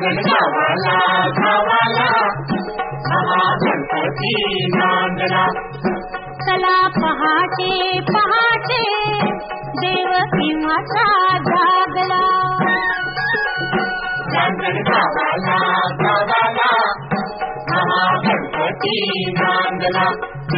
गावाला गावाला महागणपती नांदला. चला पहाटे पहाटे देव सिंहाचा जागला. गावाला गावाला महागणपती नांदला.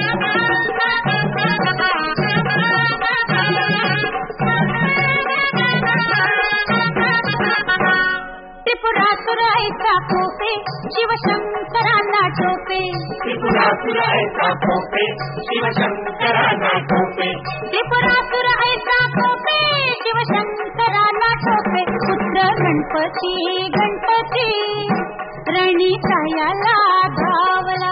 त्रिपुरासुर ऐसा कोपे शिवशंकरांना टोपे. त्रिपुरासुर ऐसा कोपे शिवशंकरांना टोपे. त्रिपुरासुर ऐसा कोपे शिवशंकरांना टोपे. पुत्र गणपती गणपती रणी कायाला धावला.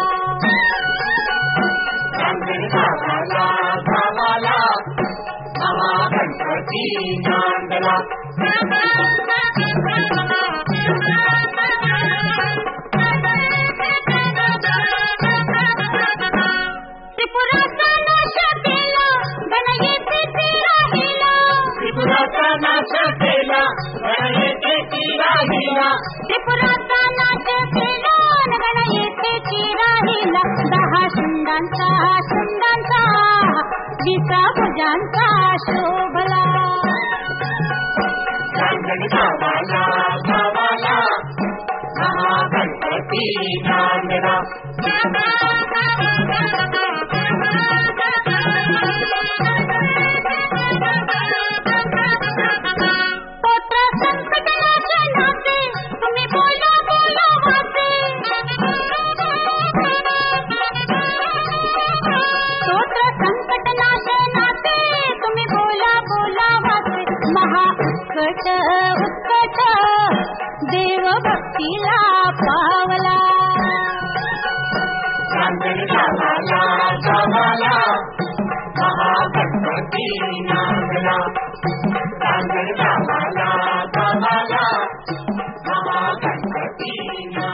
गावाला गावाला महागणपती नांदला. त्रिपुराचा नाश केला गणयेचे राहिला. त्रिपुराचा नाश केला गणयेचे राहिला. त्रिपुराचा नाश केला गणयेचे राहिला. 10 शुंडांचा शुंडांचा 20 भुजांचा शोभला. गावाला गावाला महागणपती नांदला. स्तोत्र संकटनाशनाचे तुम्ही बोला बोला वाचे. स्तोत्र संकटनाशनाचे तुम्ही बोला बोला वाचे. महा उत्कट उत्कट देव भक्तीला पावला. गावाला गावाला महागणपती नांदला. गावाला गावाला महागणपती